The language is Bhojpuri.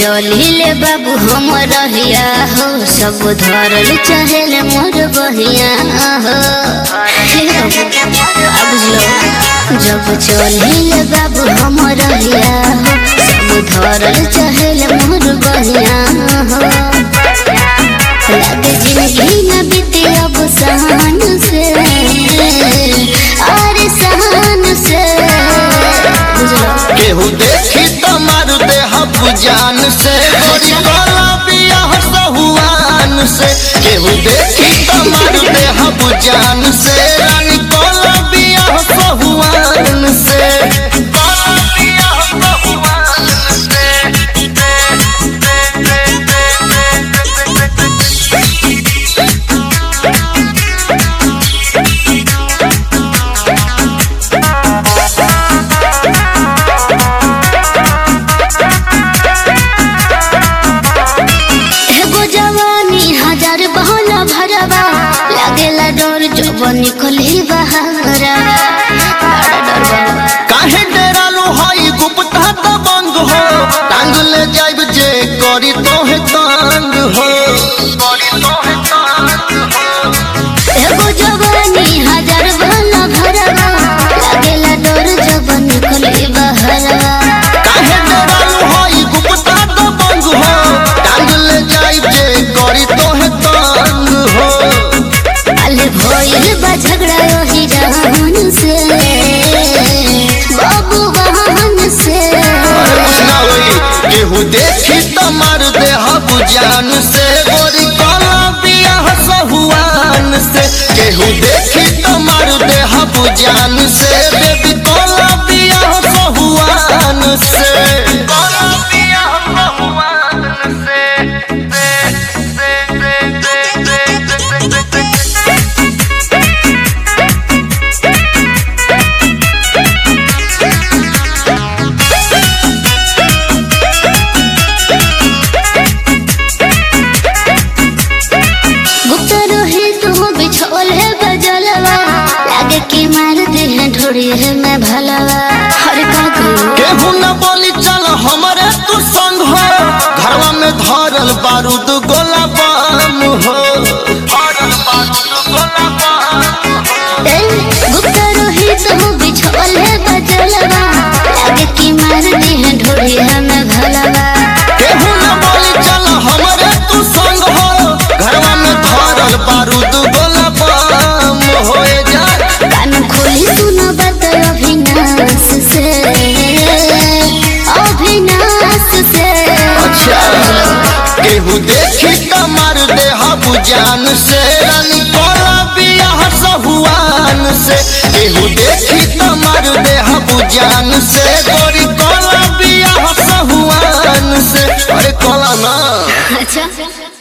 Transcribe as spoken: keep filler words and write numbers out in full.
चलिले बाबू हम रहिया हो सब धरल चहल मोर बहिया हो जब चलिले बाबू हम रहिया हो सब धरल चहल मोर बहिया हो लगे जिंदगी न बीते अब सहन से और सहन से केहू देखी तो मारू दे हब जान से बियाह सहुआन से केहू देखी तो मारू दे हब जान से रानी कोला बियाह सहुआन से लागेला डर जब निकली बहारा काहे डरालू हई गुप्ता दबंग हो टांग ले जाइब जे करी तोहे तंग हो एगो जवानी हजार भला भरवा लागेला डर जब निकली बहारा काहे डरालू हई गुप्ता दबंग हो टांग ले जाइब जे करी तोहे तंग हो भइल बा झगड़ा ओही जहान से बाबू बहन से केहू देखी तो मार दे हब जान से गोरी कोला बियाह सहुआन से केहू देखी तो मार दे हब जान से बेबी कोला बियाह सहुआन से कोला बियाह सहुआन से ढोड़ी है मैं भलावा हर का केहू न बोली चल हमरे तू संग हो घरवा में धरल बारूद गोला बम हो धरल बारूद गोला बम गुप्ता रोहित हो बिछोल है बजलवा लागे की मार दी है ढोड़ी है मैं भलावा केहू न बोली चल हमरे तू संग हो घरवा में धरल बारूद गोला बम हो जा कान खोली सुनो बात अभिनाश से अभिनाश से अच्छा केहू देखी तो मार दे हब जान से रानी कोला बियाह सहुआन से केहू देखी तो मार दे हब जान से गोरी कोला बियाह सहुआन से अरे कोला ना अच्छा।